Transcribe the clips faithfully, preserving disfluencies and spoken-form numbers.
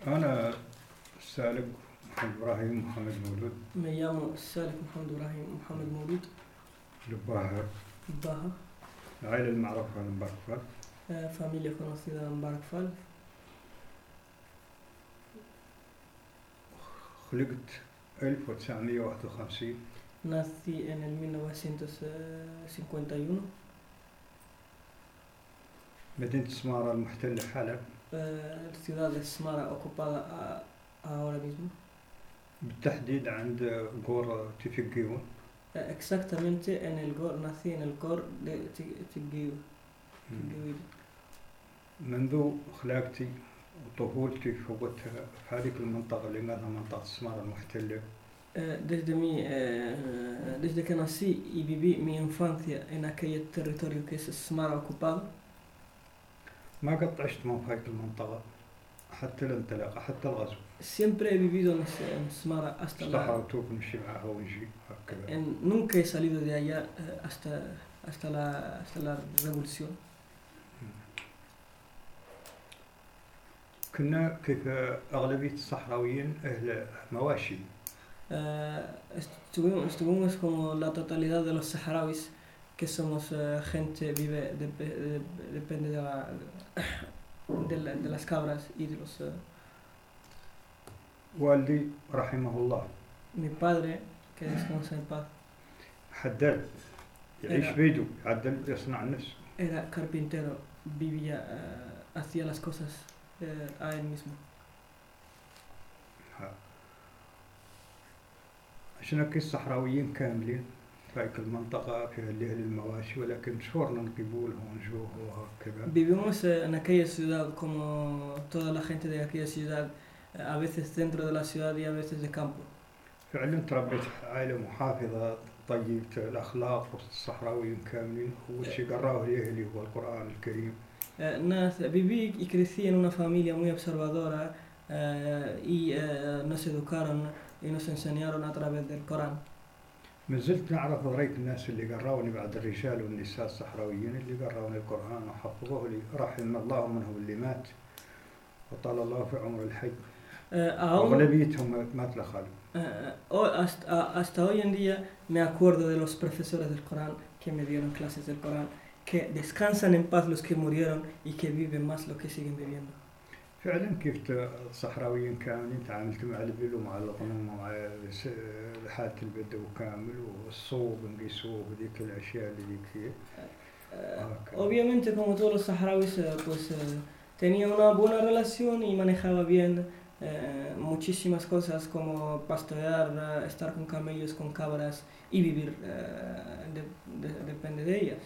أنا سالك محمد إبراهيم محمد مولود. Me llamo Salek Mohamed Ibrahim Mohamed Mouloud. لباها Baha, العائلة المعروفة لمباركفال. eh, familia conocida en Barakfal. خلقت ألف وتسعمية وواحد وخمسين Nací en el mil novecientos cincuenta y uno. مدينة سمارة المحتلة حالة، eh, ciudad de Smara ocupada a- ahora mismo. بالتحديد عند قور تفقيون. Eh, exactamente en el Gor, nací en el Gor de Tigui. منذ خلاقتي وطفولتي فوقت في هذيك المنطقة اللي قالها منطقة سمارة المحتلة. Eh, desde, mi, eh, desde que nací y viví mi infancia en aquel territorio que es Smara ocupado, ما قد عشت من هذيك المنطقة حتى الانطلاقة حتى الغزو. siempre he vivido en, ese- en Smara hasta la... استحاوتوك نمشي معها ونجي هكذا. en- nunca he salido de allá eh, hasta, hasta, la, hasta la revolución. كنا كيف أغلبية الصحراويين أهل مواشي. Eh, estuvimos, estuvimos como la totalidad de los saharauis, que somos eh, gente, vive, de- de- depende de, la, de, la- de las cabras y de los... eh, والدي رحمه الله mi padre, que descansa en paz, حداد يعيش Era- بيده يعدل يصنع نفسه. era carpintero, vivía, eh, hacía las cosas eh, a él mismo. عشان هيك الصحراويين كاملين في هيك المنطقة فيها اللي أهل المواشي، ولكن شهورنا نقبولهم ونجوه وهكذا. Vivimos eh, en aquella ciudad como toda la gente de aquella ciudad, eh, a veces dentro de la ciudad y a veces de campo. فعلا تربيت عائلة محافظة طيبة الأخلاق وسط الصحراويين كاملين، أول شيء قراه لي أهلي هو القرآن الكريم. Eh, nace- viví y crecí en una familia muy observadora eh, y eh, nos educaron y nos enseñaron a través del Corán. ما زلت نعرف هذيك الناس اللي قراوني بعد الرجال والنساء الصحراويين اللي قراوني القرآن وحفظوه لي، رحم الله منهم اللي مات وطال الله في عمر الحي. Eh, aún, أغلبيتهم مات لخالد. eh, hoy- hasta, hasta hoy en día me acuerdo de los profesores del Corán que me dieron clases del Corán, que descansan en paz los que murieron y que viven más los que siguen viviendo. فعلا كيف الصحراويين كاملين تعاملت مع البل ومع الغنم ومع س- حالة البدو كامل والصوب نقيسوه وذيك الأشياء اللي ذيك هي. Eh, Ok. obviamente, como todos los saharauis, eh, pues eh, tenía una buena relación y manejaba bien eh, muchísimas cosas como pastorear, eh, estar con camellos, con cabras y vivir, eh, de- de- depende de ellas.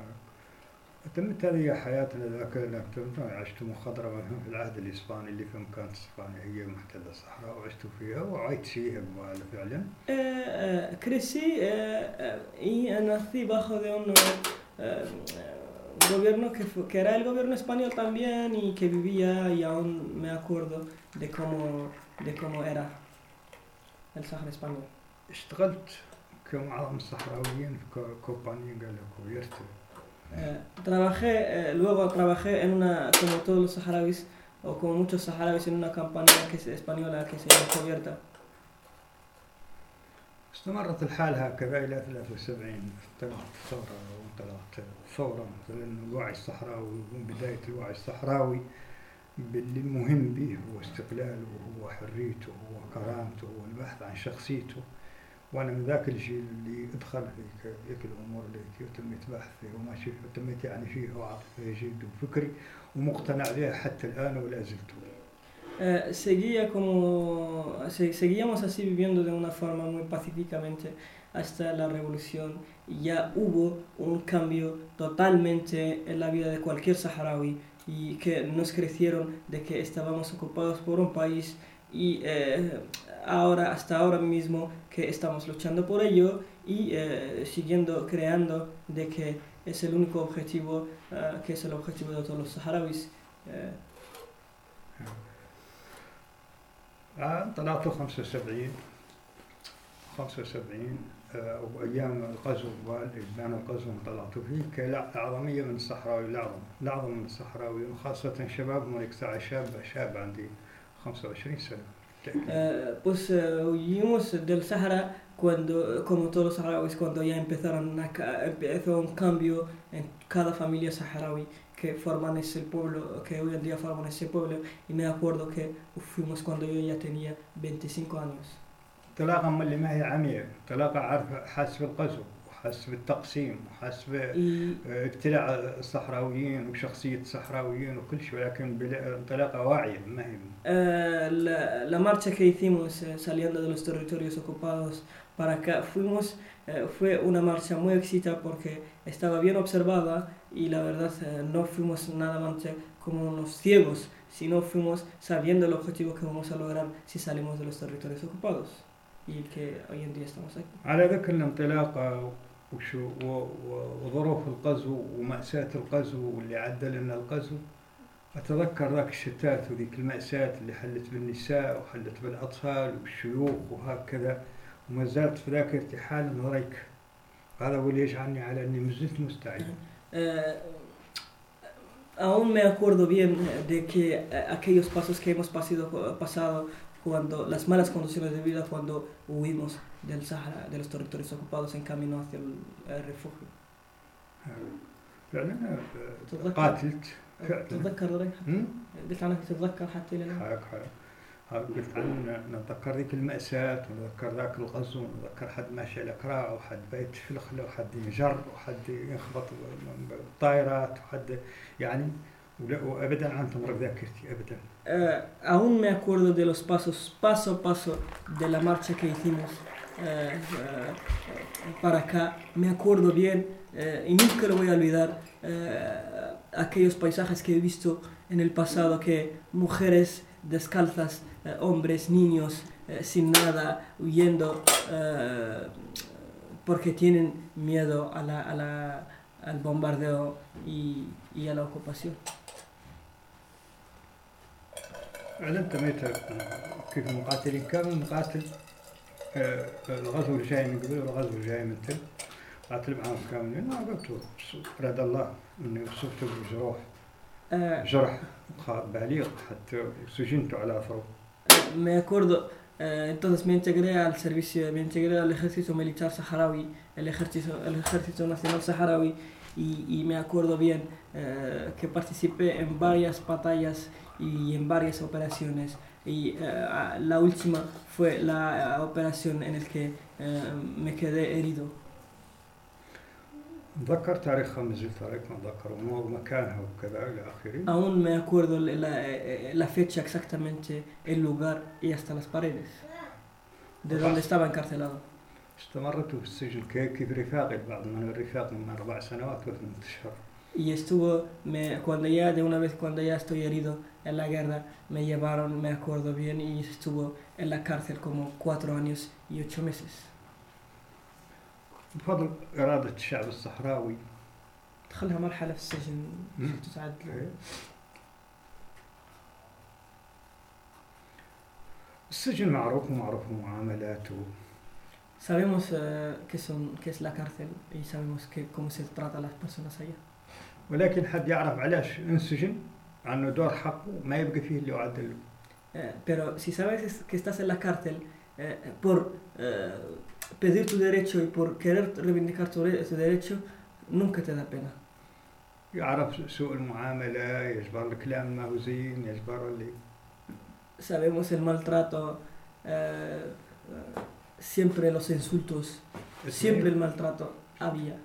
تمت هذه حياتنا ذاك نعم عشت مخضرمة في العهد الإسباني اللي في كانت إسبانيا هي محتلة الصحراء وعشت فيها وعيت فيها فعلا. Eh, eh, crecí eh, eh, y nací bajo de un eh, gobierno que, fu- que era el gobierno español también y que vivía y aún me acuerdo de cómo, de cómo era el Sahara español. اشتغلت كمعظم الصحراويين في كو- كومبانيا قال لك ويرت. Eh, trabajé, eh, luego trabajé en una, como todos los saharauis, o como muchos saharauis, en una compañía que es española que se llama Cubierta. استمرت الحال هكذا إلى ثلاثة وسبعين طلعت ثورة وطلعت ثورة مثلا الوعي الصحراوي وبداية الوعي الصحراوي باللي المهم به هو استقلاله وهو حريته وهو كرامته والبحث عن شخصيته. وأنا من ذاك الجيل اللي أدخل في ذيك الأمور اللي تميت بحث فيه وماشي فيه وتميت يعني فيه وعاطف فيه جد وفكري ومقتنع بها حتى الآن ولا زلت. Eh, seguía como, se- seguíamos así viviendo de una forma muy pacíficamente hasta la revolución y ya hubo un cambio totalmente en la vida de cualquier saharaui y que nos crecieron de que estábamos ocupados por un país y eh, ahora, hasta ahora mismo que estamos luchando por ello y eh, siguiendo creando de que es el único objetivo, eh, que es el objetivo de todos los saharauis. eh, آه طلعت خمسة وسبعين خمسة وسبعين آه وأيام الغزو والإجبان الغزو طلعت فيه كأعظمية من الصحراوي الأعظم الأعظم من الصحراوي وخاصة شبابهم اللي شاب شاب عندي خمسة وعشرين سنة. Uh, pues uh, huimos del Sahara cuando, como todos los saharauis, cuando ya empezaron a, empezó un cambio en cada familia saharaui que forman ese pueblo, que hoy en día forman ese pueblo, y me acuerdo que fuimos cuando yo ya tenía veinticinco años. انطلاقا من اللي ما هي عمية، انطلاقا عارف حاسب الغزو وحاسب التقسيم وحاسب ابتلاع الصحراويين وشخصية الصحراويين وكل شيء، ولكن بانطلاقة واعية ما هي. Uh, la, la marcha que hicimos eh, saliendo de los territorios ocupados para acá, fuimos, eh, fue una marcha muy exitosa porque estaba bien observada y la verdad eh, no fuimos nada más como unos ciegos, sino fuimos sabiendo el objetivo que vamos a lograr si salimos de los territorios ocupados y que hoy en día estamos aquí. على ذكر الانطلاقة وشو وظروف الغزو ومأساة الغزو واللي عدى لنا الغزو، أتذكر ذاك الشتات وذيك المأساة اللي حلت بالنساء وحلت بالأطفال والشيوخ وهكذا، وما زالت في ذاكرتي حال نظريك. هذا هو اللي يجعلني على أني مازلت مستعد. Uh, aún me acuerdo bien de que aquellos pasos que hemos pasado, pasado cuando las malas condiciones de vida cuando huimos del Sahara, de los territorios ocupados en camino hacia el, el refugio. فعلا قاتلت. تتذكر ذلك؟ قلت عنك تتذكر حتى الآن؟ حاك حاك قلت عن نتذكر ذيك المأساة ونتذكر ذاك الغزو ونتذكر حد ماشي على كراع وحد بايت في الخلا وحد ينجر وحد ينخبط بالطائرات وحد يعني وأبدا عن تمر ذاكرتي أبدا. Uh, aún me acuerdo de los pasos paso a paso de la marcha que hicimos uh, uh, para acá. Me acuerdo bien uh, y nunca lo voy a olvidar uh, aquellos paisajes que he visto en el pasado, que mujeres descalzas, uh, hombres, niños uh, sin nada, huyendo uh, porque tienen miedo a la, a la, al bombardeo y, y a la ocupación. أنت ميت كيف المقاتلين كانوا نقاتل الغزو اللي جاي من قبل والغزو اللي جاي من تل، قاتل معاهم كاملين. ما قلت رد الله إني أصبت بالجروح جرح بالغ حتى سجنت على ثوب. Me acuerdo, eh, entonces me integré al servicio, me integré al ejército militar saharaui, el ejército, el ejército nacional saharaui, y, y me acuerdo bien eh, que participé en varias batallas y en varias operaciones, y uh, la última fue la uh, operación en la que uh, me quedé herido. ذكر تاريخها مازال تاريخ نتذكر ومكانها وكذا إلى آخره. Aún me acuerdo la, la fecha exactamente, el lugar y hasta las paredes de donde estaba encarcelado. استمرت في السجن كيف رفاقي بعض من الرفاق من أربع سنوات وثمان أشهر. Y estuvo, me, cuando ya de una vez cuando ya estoy herido en la guerra, me llevaron, me acuerdo bien, y estuvo en la cárcel como cuatro años y ocho meses. بفضل إرادة الشعب الصحراوي دخلها مرحلة في السجن تساعد. السجن معروف ومعروف معاملاته. Sabemos uh, qué son, qué es la cárcel y sabemos que, cómo se trata a las personas allá. ولكن حد يعرف علاش انسجن عنه دور حقه ما يبقى فيه اللي يعدل له. Pero si sabes que estás en la cárcel eh, por eh, pedir tu derecho y por querer reivindicar tu, tu derecho, nunca te da pena. يعرف سوء المعاملة، يجبر الكلام ما هو زين، يجبر اللي. Sabemos el maltrato, eh, siempre los insultos, siempre el maltrato había.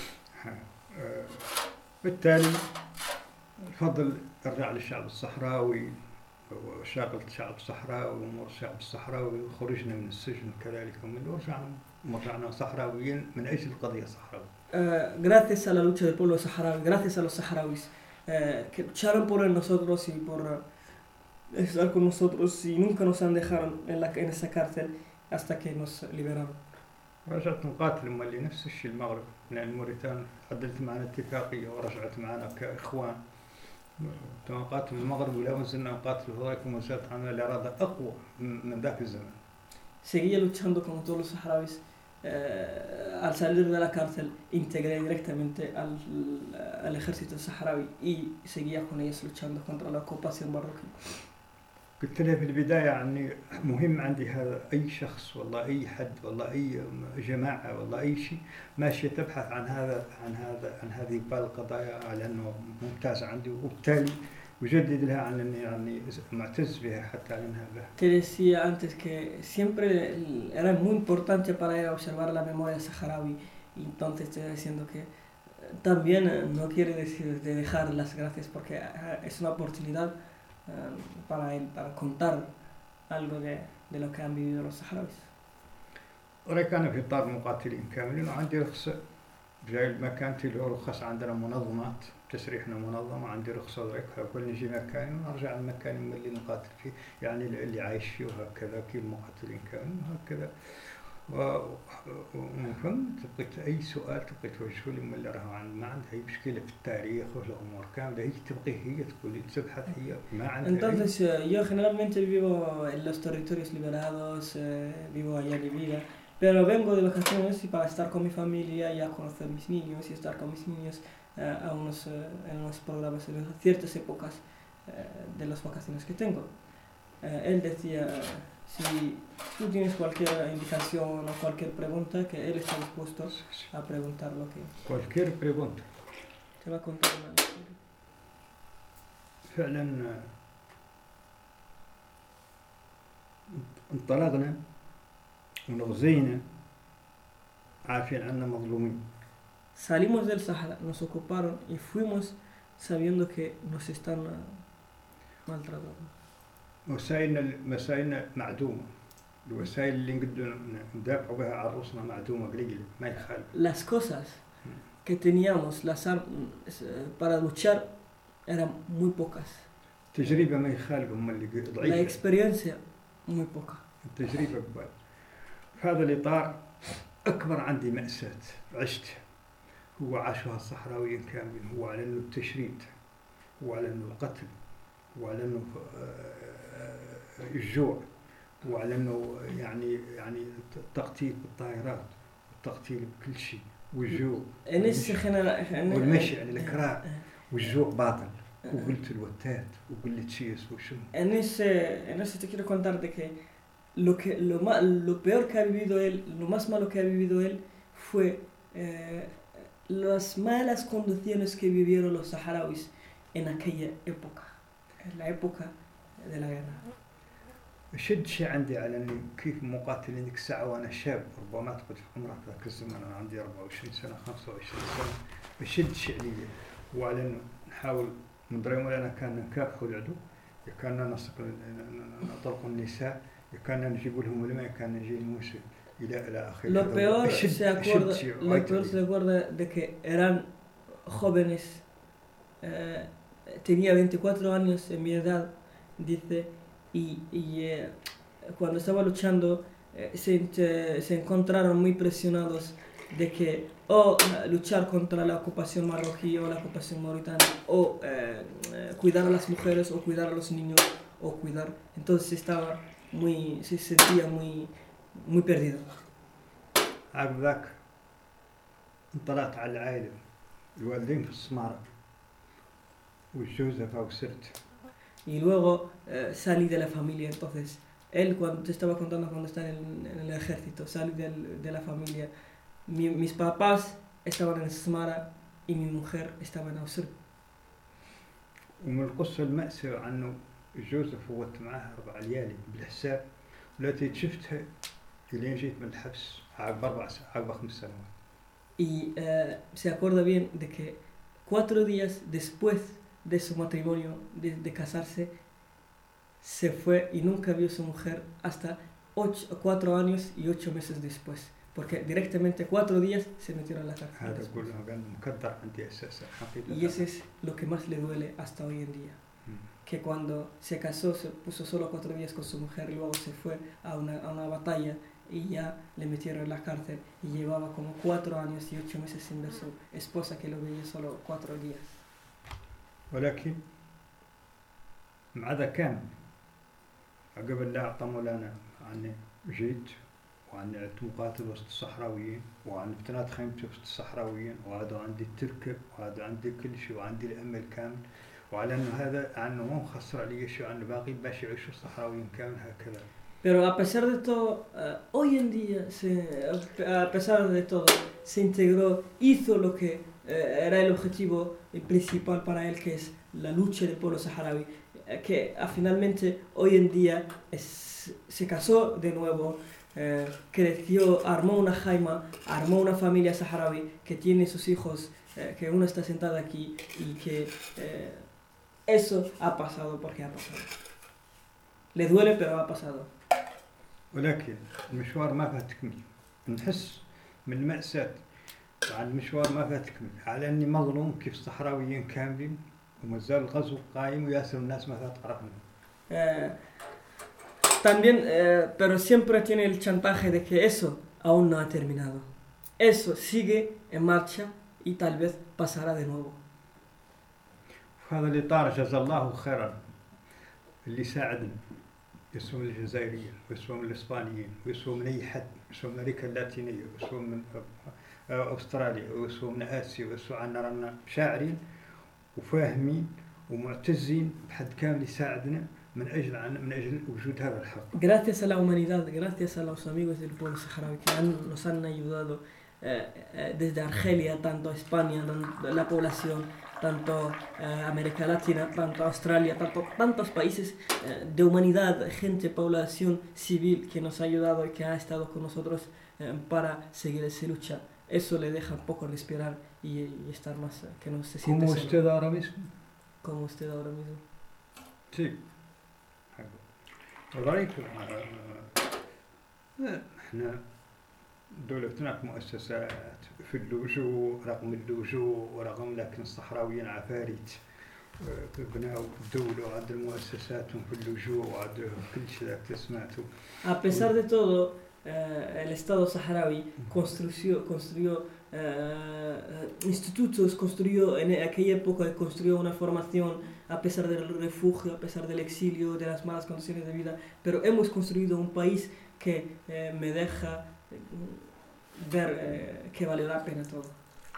بالتالي الفضل يرجع للشعب الصحراوي وشاغل الشعب الصحراوي وامور الشعب الصحراوي وخرجنا من السجن كذلك من ورجعنا ورجعنا صحراويين من اجل القضيه الصحراويه. Uh, gracias a la lucha del pueblo saharaui, gracias a los saharauis uh, que lucharon por nosotros y por uh, estar con nosotros y nunca nos han dejado en, la, en esa cárcel hasta que nos liberaron. رجعت نقاتل مالي نفس الشيء المغرب من موريتانيا، عدلت معنا اتفاقيه ورجعت معنا كاخوان. نقاتل المغرب ولا زلنا نقاتل هذاك وما زالت عندنا الاراده اقوى من ذاك الزمن. Seguía luchando como todos los saharauis. Eh, al salir de la cárcel integré directamente al, al ejército saharaui y seguía con ellos luchando contra la ocupación marroquí. قلت له في البداية يعني مهم عندي هذا، أي شخص والله أي حد والله أي جماعة والله أي شيء ماشية تبحث عن هذا عن هذا عن هذه القضايا، على أنه ممتازة عندي، وبالتالي يجدد لها عن أني يعني معتز بها حتى أنها بها. Te decía antes que siempre era muy importante para él observar la memoria saharaui, y entonces te estoy diciendo que también no quiere decir de dejar las gracias, porque es una oportunidad para él, para contar algo de, de lo que han vivido los saharauis. ولكن أنا في إطار مقاتلين كاملين، وعندي رخصة جاي مكانتي اللي هو رخص عندنا منظمات تسريحنا منظمة، عندي رخصة وهيك، فكل نجي مكاني ونرجع المكان اللي نقاتل فيه، يعني اللي عايش فيه، وهكذا كيف مقاتلين كاملين وهكذا. وفهمت تبقيت أي سؤال تبقيت توجهه لي، اللي راهو ما عندها أي مشكلة في التاريخ والأمور كاملة، هي تبقي هي تقول لي تبحث هي ما عندها. Entonces أي... yo generalmente vivo en los territorios liberados, eh, vivo allá de vida, pero vengo de vacaciones y para estar con mi familia y a conocer mis niños y estar con mis niños eh, a unos, eh, en unos programas en ciertas épocas eh, de las vacaciones que tengo. Eh, él decía, si tú tienes cualquier indicación o cualquier pregunta, que él está dispuesto a preguntar lo que... Cualquier pregunta. Te va a contar una historia. فعلا انطلقنا ونغزينا عارفين أننا مظلومين. Salimos del Sahara, nos ocuparon y fuimos sabiendo que nos están maltratando. وسائلنا مسائلنا معدومة، الوسائل اللي نقدر ندافعوا بها عن رؤوسنا معدومة قليلة ما يخالف. Las cosas que teníamos las para luchar eran muy pocas. التجربة ما يخالف، هم اللي ضعيفة. La experiencia muy poca. التجربة قبل. في هذا الإطار أكبر عندي مأساة عشتها هو عاشها الصحراويين كاملين، هو على إنه التشريد، هو على إنه القتل، هو على إنه الجوع، وعلى انه يعني يعني التقتيل بالطائرات والتقتيل بكل شيء والجوع والمشي يعني الكراع والجوع باطل وقلت الوتات وقلت شيء وشنو. En ese en ese te quiero contar de que lo que lo más lo peor que ha vivido él, lo más malo que ha vivido él fue eh, las malas condiciones que vivieron los saharauis en aquella época, en la época de la guerra. شد شيء عندي على اني كيف مقاتل ذيك الساعه وانا شاب، ربما تقعد في عمرك ذاك الزمان انا عندي أربعة وعشرين سنه خمسة وعشرين سنه، بشد شيء علي وعلى انه نحاول من دري ولا كان نكافحوا العدو، كان نطلق النساء، كان نجيب لهم الماء، كان نجي موسى الى الى اخره. Lo peor se acuerda, lo peor se acuerda de que eran jóvenes, eh, tenía veinticuatro años en mi edad, dice. Y, y eh, cuando estaba luchando eh, se, eh, se encontraron muy presionados de que o uh, luchar contra la ocupación marroquí o la ocupación mauritana o eh, eh, cuidar a las mujeres o cuidar a los niños o cuidar, entonces estaba muy, se sentía muy, muy perdido. عقب ذاك انطلعت على العائلة، الوالدين في السمارة والجوزة فوق سرت. Y luego eh, salí de la familia. Entonces él, cuando te estaba contando cuando está en el, en el ejército, salí del, de la familia. Mi, mis papás estaban en Smara y mi mujer estaba en Ausur. ومن القصة المأساة عنه جوزف فوت معها أربع ليالي بالحساب، والتي شفتها لين جيت من الحبس عقب أربع عقب خمس سنوات. Y eh, se acuerda bien de que cuatro días después de su matrimonio, de, de casarse, se fue y nunca vio a su mujer hasta ocho, cuatro años y ocho meses después, porque directamente cuatro días se metieron en la cárcel. Y eso es lo que más le duele hasta hoy en día, que cuando se casó se puso solo cuatro días con su mujer y luego se fue a una, a una batalla y ya le metieron en la cárcel y llevaba como cuatro años y ocho meses sin ver a su esposa, que lo veía solo cuatro días. ولكن مع ذا كان قبل لا أعطى مولانا عني جيت وعني عدت مقاتل وسط الصحراويين وعن ابتنات خيمتي وسط الصحراويين وهذا عندي التركب وهذا عندي كل شيء وعندي الأمل كامل وعلى أنه هذا عنه مو مخسر عليه شيء، عنه باقي باش يعيشوا الصحراويين كامل هكذا. Pero a pesar de todo, uh, hoy en día, se, a pesar de todo, se integró, hizo lo que uh, era el objetivo principal para él, que es la lucha del pueblo saharaui, uh, que uh, finalmente hoy en día es, se casó de nuevo, uh, creció, armó una jaima, armó una familia saharaui que tiene sus hijos, uh, que uno está sentado aquí y que uh, eso ha pasado porque ha pasado. Le duele, pero ha pasado. ولكن المشوار ما فيه تكمل. نحس من المأساة عن المشوار ما فيه تكمل، على أني مظلوم كيف الصحراويين كاملين وما زال الغزو قائم وياسر الناس ما فيها تعرف منهم. Eh, también, eh, pero siempre tiene el chantaje de que eso aún no ha terminado. Eso sigue en marcha y tal vez pasará de nuevo. في هذا الإطار جزا الله خيرا اللي ساعدنا، يسوى من الجزائريين ويسوى من الإسبانيين ويسوى من أي حد، يسوى من أمريكا اللاتينية ويسوى من أستراليا ويسوى من آسيا ويسوى عنا رانا شاعرين وفاهمين ومعتزين بحد كامل يساعدنا من أجل من أجل وجود هذا الحق. Gracias a la humanidad, gracias a los amigos del pueblo saharaui que han, nos han ayudado eh, eh, desde Argelia, tanto España, la población, tanto eh, América Latina, tanto Australia, tanto, tantos países eh, de humanidad, gente, población civil que nos ha ayudado y que ha estado con nosotros eh, para seguir esa lucha. Eso le deja un poco respirar y, y estar más, eh, que no se siente como solo. usted ahora mismo. Como usted ahora mismo. Sí. رأيك احنا دولتنا مؤسسات في اللجوء رغم اللجوء ورغم لكن الصحراويين عفاريت بناوا الدولة وعند المؤسساتهم في اللجوء وعند كل شيء تسمعته. A pesar de todo, eh, el Estado saharaui construyó, construyó eh, institutos, construyó en aquella época construyó una formación a pesar del refugio, a pesar del exilio, de las malas condiciones de vida, pero hemos construido un país que eh, me deja eh, ver eh, que vale la pena todo.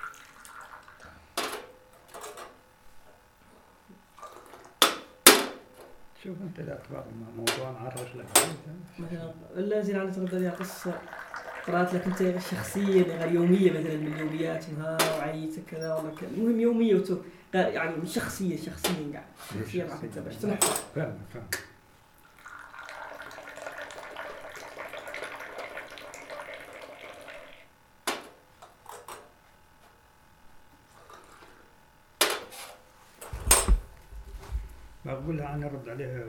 شوف انت لا تبغى موضوع نعرج لك مثلا الذي على تقدر قصه قرأت لك انت شخصيا غير يوميه مثلا من اليوميات نهار وعيت كذا والله كذا المهم يوميه وتو يعني شخصيه شخصيا قاعد شخصيا راح تتابع فاهم فاهم. بقولها أنا أرد عليها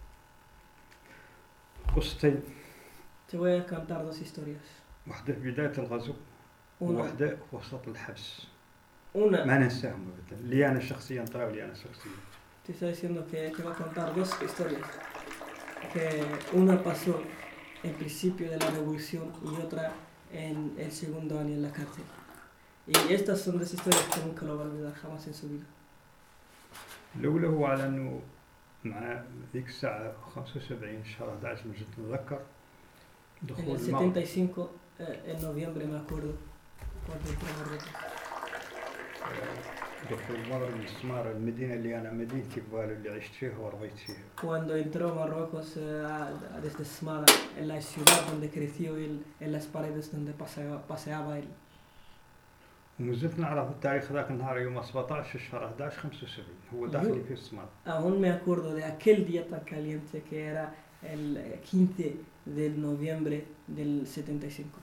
قصتين. Te voy a contar dos historias. واحدة في بداية الغزو وواحدة في وسط الحبس. Una. ما ننساهم أبدا. اللي أنا شخصيا طلعوا لي أنا شخصيا. Te estoy diciendo que te voy a contar dos historias. Que una pasó en principio de la revolución y otra en el segundo año en la cárcel. Y estas son dos historias que nunca lo va a olvidar jamás en su vida. الأولى هو على أنه مع ذيك الساعة خمسة وسبعين شهر أحد عشر مجد نتذكر دخول En el setenta y cinco, eh, en noviembre me acuerdo, cuando entré a Marruecos. دخول المغرب الاستعمار المدينة اللي أنا مدينتي بوالو اللي عشت فيها ورضيت فيها. Cuando entró a Marruecos eh, desde Smara, en la ciudad donde creció él, en las paredes donde paseaba, paseaba él. ومازلت نعرف التاريخ ذاك النهار يوم سبعطاش شهر أحد عشر خمسة وسبعين هو داخلي في السمار. Aún me acuerdo de aquel día tan caliente que era el quince de noviembre del setenta y cinco.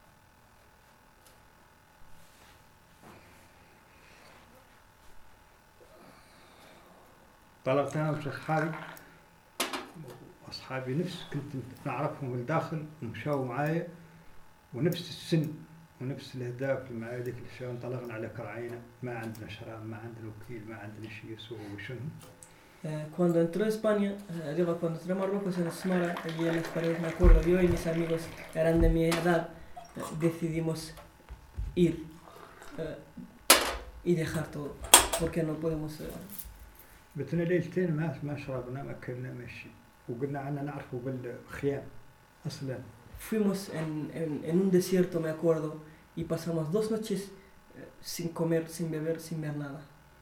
طلعت أنا وأصحابي أصحابي نفس كنت نعرفهم من الداخل ومشاو معايا ونفس السن ونفس الأهداف مع هذيك الأشياء. انطلقنا على كرعينة ما عندنا شراب ما عندنا وكيل ما عندنا شيء يسوى وشنو. Eh, cuando entró a España, eh, digo, cuando entré a Marruecos en Smara, allí en las paredes me acuerdo, yo y mis amigos eran de mi edad, eh, decidimos ir eh, y dejar todo, porque no podemos... Eh, بتنا ليلتين ما ما شربنا ما أكلنا ما شيء وقلنا عنا نعرفه بالخيام أصلا. Fuimos en, en, en un desierto, me acuerdo, y pasamos dos noches eh, sin comer, sin beber, sin ver nada.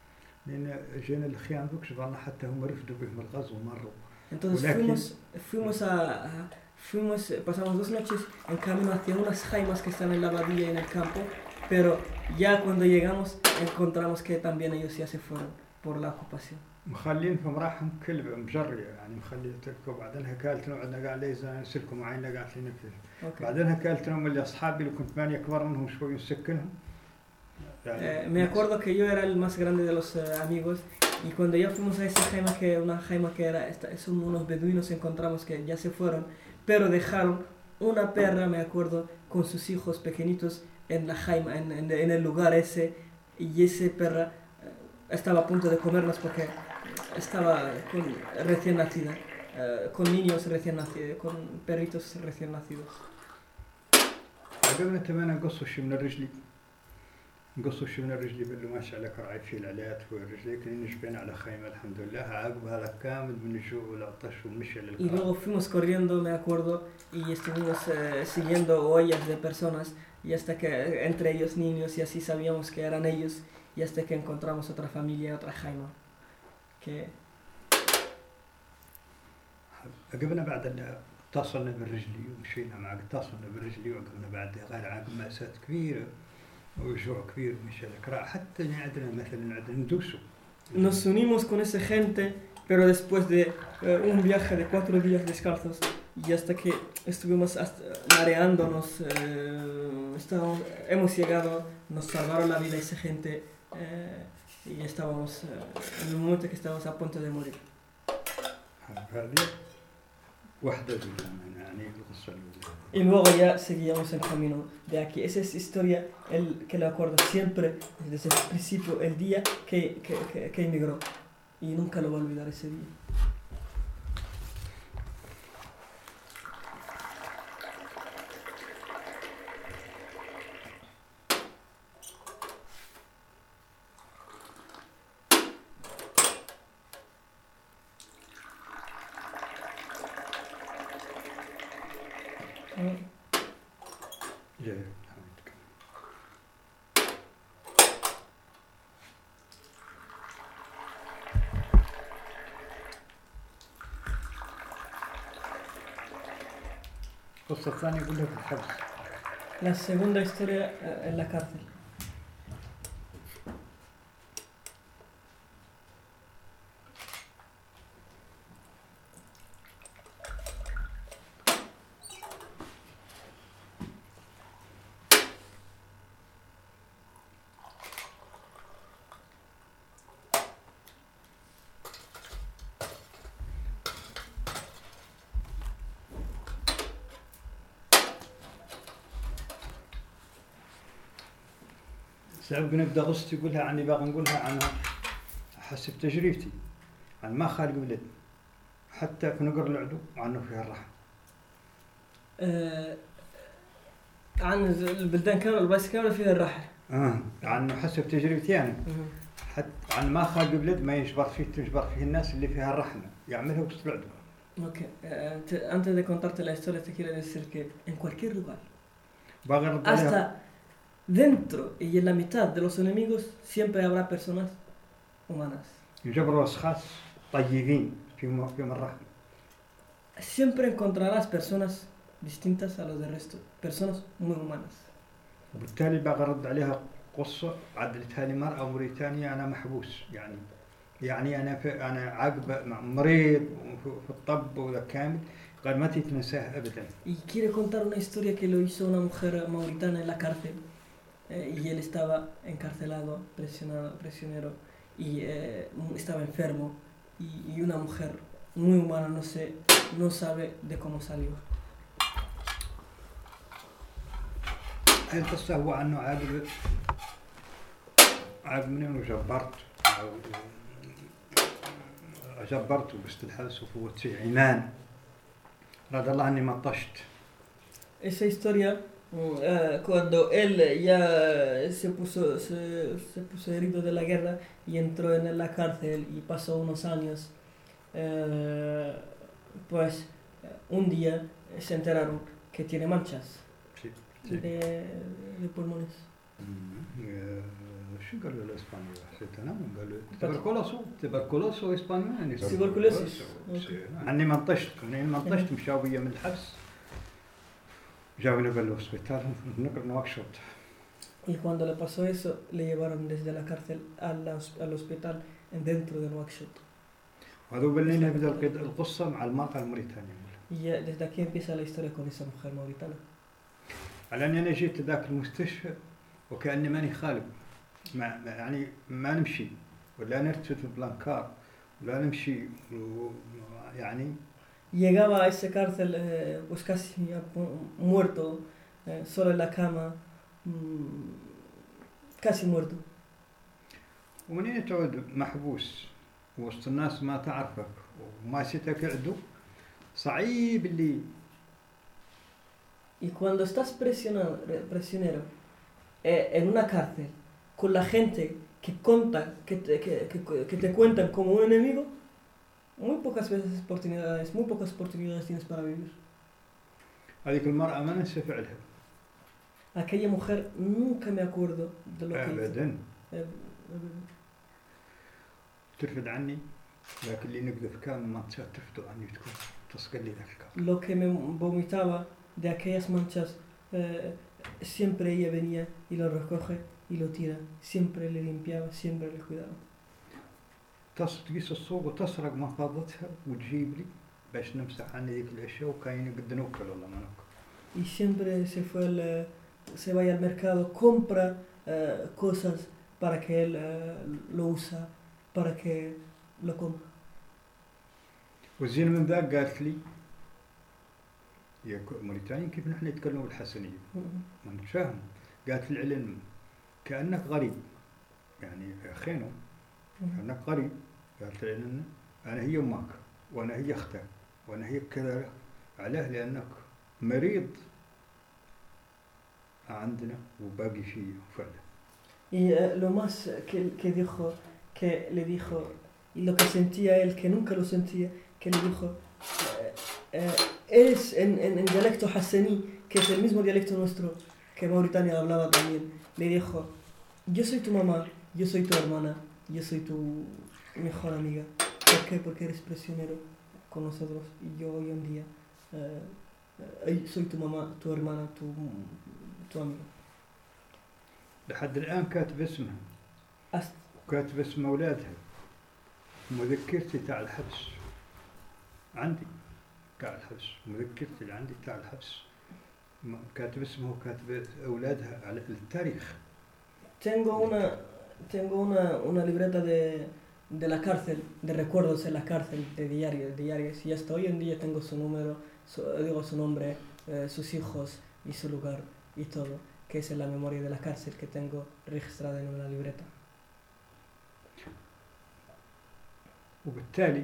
لأن جينا الخيام ذوك شفنا حتى هم رفدوا بهم الغزو مروا. Entonces ولكن- fuimos, fuimos a, a- fuimos, pasamos dos noches en camino hacia unas jaimas que están en la abadía en el campo, pero ya cuando llegamos encontramos que también ellos ya se fueron por la ocupación. مخلينهم راحهم كلب مجرية يعني مخلي تركوا بعدين كالتنا وعندنا قال لي إذا نسلكوا معينا قالت لي نكفي. Okay. بعدين كالتنا من اللي أصحابي اللي كنت ماني أكبر منهم شوي نسكنهم. Eh, me acuerdo que yo era el más grande de los eh, amigos y cuando ya fuimos a esa jaima, que una jaima que era, esta- son unos beduinos, encontramos que ya se fueron, pero dejaron una perra, me acuerdo, con sus hijos pequeñitos en la jaima, en, en- en el lugar ese, y esa perra eh, estaba a punto de comernos porque estaba con, recién nacida, eh, con niños recién nacidos, con perritos recién nacidos. قبل تماما نقصوا شي من الرجلي. نقصوا شي من الرجلي باللي ماشي على كرعي في العلات والرجلي كنا نجبين على خيمة الحمد لله عقب هذا كامل من الجوع والعطش والمشي Y للكرع. luego fuimos corriendo, me acuerdo, y estuvimos eh, siguiendo ollas de personas, y hasta que entre ellos niños, y así sabíamos que eran ellos, y hasta que encontramos otra familia, otra jaima. Que عقبنا بعد ال- اتصلنا بالرجلي ومشينا مع اتصلنا بالرجلي وعقبنا بعد غير عقب مأساة كبيرة وجوع كبير ومشي للكرع حتى عندنا مثلا عندنا ندوسو. nos unimos con esa gente, pero después de eh, un viaje de cuatro días descalzos, y hasta que estuvimos hasta mareándonos, eh, estábamos, hemos llegado, nos salvaron la vida esa gente, eh, y estábamos eh, en el momento que estábamos a punto de morir. هذه واحدة منهم يعني القصة الأولى. Y luego ya seguíamos el camino de aquí. Esa es historia el, que le acuerdo siempre, desde el principio, el día que, que, que, que emigró. Y nunca lo voy a olvidar ese día. جاي. القصة الثانية يقول لك الحبس. La segunda historia eh, en la cárcel. سأبقى نبدأ قصتي يقولها عني باغي نقولها عن حسب تجربتي عن ما خالق ولد حتى في نقر العدو وعنه فيها الرحم. آه، عن البلدان كاملة البايس كاملة فيها الرحل. آه. عن حسب تجربتي أنا حتى عن ما خالق ولد ما يجبر فيه تجبر فيه الناس اللي فيها الرحمة يعملها وسط العدو. Ok, eh, te- antes de contarte la historia te quiero decir que en cualquier lugar, باغي نرد عليها. hasta dentro y en la mitad de los enemigos, siempre habrá personas humanas. يجبروا أشخاص طيبين فيهم فيهم الرحمة. Siempre encontrarás personas distintas a los del resto, personas muy humanas. وبالتالي باغي أرد عليها قصة عدلتها لي مرأة موريتانيا أنا محبوس يعني يعني أنا في أنا عقب مريض في الطب وذا كامل قال ما تتنساه أبدا. Y quiere contar una historia que lo hizo una mujer mauritana en la cárcel. Eh, y él estaba encarcelado, presionado, prisionero, y eh, estaba enfermo. Y, y una mujer muy humana, no sé, no sabe de cómo salió. هاي القصة هو عنه عقب عقب منين وجبرت جبرت وبست الحبس وفوت فيه عمان رد الله اني مطشت. Esa historia, uh, cuando él ya se puso, se, se puso herido de la guerra y entró en la cárcel y pasó unos años, uh, pues un día se enteraron que tiene manchas Sí, sí. de, de pulmones. آه، شو قالوا الاسبانيول؟ حسيت انا من قالوا تبركلوسو تبركلوسو اسبانيول يعني Tuberculosis. عني منطشت يعني منطشت مشاو بيا من الحبس جابوني بالهوسبيتال نقر نواكشوط. Y cuando le pasó eso, le llevaron desde la cárcel al, al hospital dentro de Nouakchott. وهذا بالليل يبدا القصه مع المراه الموريتانيه. Y ya desde aquí empieza la historia con esa mujer mauritana. على اني انا جيت ذاك المستشفى وكاني ماني خالق ما يعني ما نمشي ولا نرتفد بلانكار ولا نمشي يعني. Llegaba a esa cárcel eh, pues casi muerto, eh, solo en la cama, mmm, casi muerto. ومنين تعود محبوس وسط الناس ما تعرفك وما ستك عدو صعيب اللي. Y cuando estás presionado, prisionero eh, en una cárcel con la gente que cuenta, que te, que, que, que te cuentan como un enemigo, muy pocas veces oportunidades, muy pocas oportunidades tienes para vivir. هذيك المرأة ما ننسى فعلها. Aquella mujer nunca me acuerdo de lo que hizo. أبدا. ترفد عني لكن اللي نقذف كان ما ترفدوا عني تكون تصقل لي ذاك الكار. Lo que me vomitaba de aquellas manchas, eh, siempre ella venía y lo recoge y lo tira, siempre le limpiaba, siempre le cuidaba. تقيس الصوب وتسرق محفظتها وتجيب لي باش نمسح عني ذيك الاشياء وكاين قد نوكل والله ما نوكل. Y siempre se fue al, se vaya al mercado, compra uh, cosas para que él uh, lo usa, para que lo compra. والزين من ذاك قالت لي يا موريتانيين كيف نحن نتكلم بالحسنية ما نتفاهم. قالت لي العلم كأنك غريب يعني خينو كأنك غريب. قالت لي العلم أنا هي أمك وأنا هي أختك وأنا هي كذا علاه لأنك مريض عندنا وباقي شيء فعلا. Y uh, lo más que, que dijo, que le dijo, y lo que sentía él, que nunca lo sentía, que le dijo, uh, uh, es en, en, en dialecto hassani, que es el mismo dialecto nuestro que Mauritania hablaba también, le dijo, yo soy tu mamá, yo soy tu hermana, yo soy tu mejor amiga. ¿Por qué? Porque eres prisionero con nosotros y yo hoy en día uh, uh, soy tu mamá, tu hermana, tu, tu amiga. لحد الآن كاتب اسمها أست... وكاتب اسم أولادها. مذكرتي تاع الحبس عندي تاع الحبس مذكرتي اللي عندي تاع الحبس كاتب اسمها وكاتب أولادها على التاريخ. Tengo una, tengo una, una libreta de, de la cárcel, de recuerdos en la cárcel, de diarios, diarios, y hasta hoy en día tengo su número, su, digo su nombre, eh, sus hijos y su lugar y todo, que es en la memoria de la cárcel que tengo registrada en una libreta. وبالتالي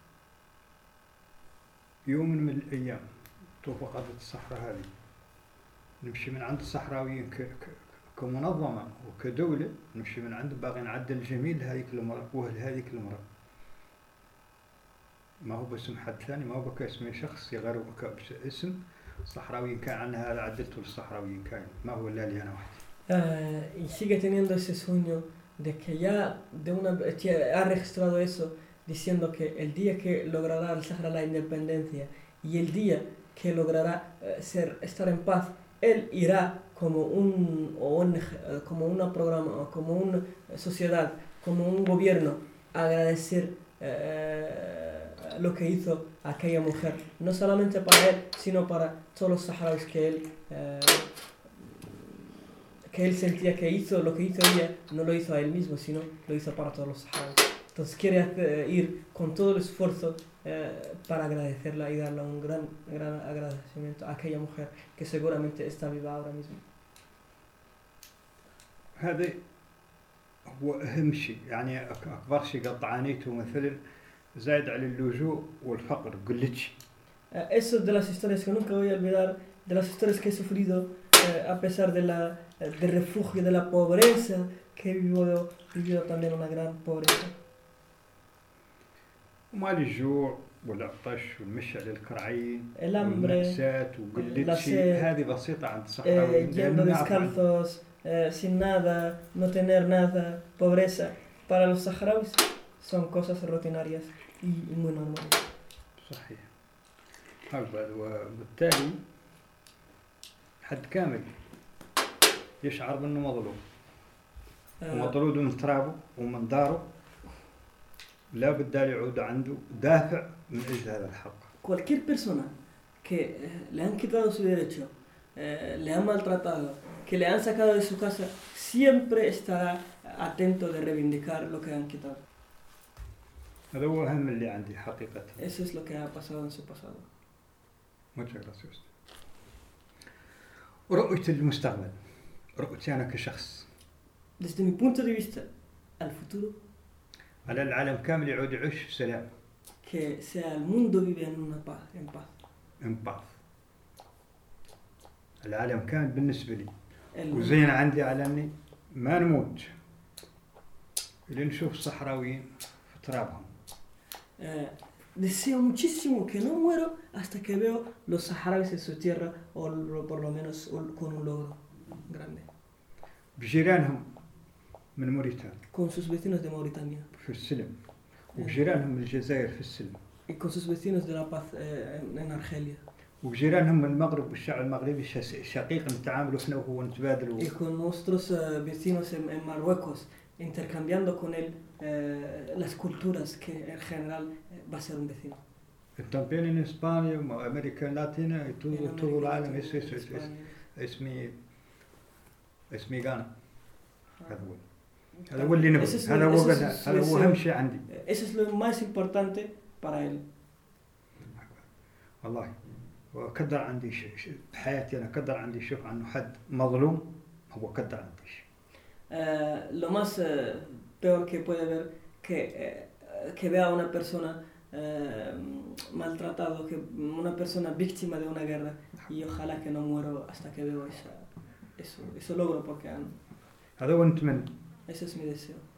يوم من الأيام توفى قادة الصحراء هذه نمشي من عند الصحراويين ك... ك... كمنظمة وكدولة نمشي من عند باغي نعدل جميل هذيك المرأة وهل هذيك المرأة ما هو باسم حد ثاني ما هو باسم شخص غير اسم صحراويين كان عنها هذا عدلته للصحراويين كان ما هو إلا لي أنا واحد. Uh, y sigue teniendo ese sueño de que ya de una ha registrado eso diciendo que el día que logrará el Sahara la independencia y el día que logrará uh, ser estar en paz él irá como un O N G, como una programa, como una sociedad, como un gobierno a agradecer uh, lo que hizo aquella mujer, no solamente para él, sino para todos los saharauis que él uh, que él sentía que hizo lo que hizo ella, no lo hizo a él mismo, sino lo hizo para todos los saharauis. Entonces quiere hacer, ir con todo el esfuerzo eh, para agradecerla y darle un gran, gran agradecimiento a aquella mujer que seguramente está viva ahora mismo. هذا هو أهم شيء يعني أكبر شيء قد عانيته مثلا زايد على اللجوء والفقر قلتش. Eso es de las historias que nunca voy a olvidar, de las historias que he sufrido eh, a pesar de la del refugio de la pobreza que he vivido, vivido también una gran pobreza. وما الجوع والعطش والمشي على الكرعين والمأساة وقلة شيء هذه بسيطة عند الصحراويين. Yendo descalzos, eh, sin nada, no tener nada, pobreza, para los saharauis son cosas rutinarias y, y muy normales. صحيح. أقبل وبالتالي حد كامل يشعر بأنه مظلوم Eh, ومطرود من ترابه ومن داره لا بد يعود عنده دافع من أجل هذا الحق. cualquier persona que eh, le han quitado su derecho, eh, le han maltratado, que le han sacado de su casa, siempre estará atento de reivindicar lo que han quitado. هذا هو أهم اللي عندي حقيقة. Eso es lo que ha pasado en su pasado. Muchas gracias. رؤية المستقبل، رؤيتي أنا كشخص Desde mi punto de vista, al futuro, على العالم كامل يعود يعيش في سلام. que sea el mundo vive en una paz, en paz. in paz. العالم كامل بالنسبة لي El, وزين عندي على أني ما نموت إلى نشوف الصحراويين في ترابهم. eh, deseo muchísimo que no muero hasta que veo los saharauis en su tierra, o lo- por lo menos un- con un logro grande. بجيرانهم من موريتانيا Con sus vecinos de Mauritania في السلم وبجيرانهم من الجزائر في السلم y con sus vecinos de La Paz eh, en, en Argelia. وبجيرانهم من المغرب والشعب المغربي شس- شقيق نتعامل احنا وهو نتبادل Y con nuestros eh, vecinos en, en Marruecos, intercambiando con él eh, las culturas, que en general eh, va a ser un vecino. también en España وأمريكا اللاتينية En todo América todo العالم Latina, es- es- es- España. اسمي اسمي غانا. Ah. هذا هو هذا هو اللي نبغي Ese es lo- هذا هو ese es قد- su هذا هو deseo. أهم شيء عندي Eso es lo más importante para él. والله. وقدر عندي شيء شيء بحياتي أنا قدر عندي شوف عنه حد مظلوم هو قدر عندي شيء. Eh, lo más eh, peor que puede ver, que, eh, que vea a una persona eh, maltratado, que una persona víctima de una guerra, y ojalá que no muero hasta que veo esa, eso, eso logro, porque han- هذا هو نتمنى. ese es mi deseo.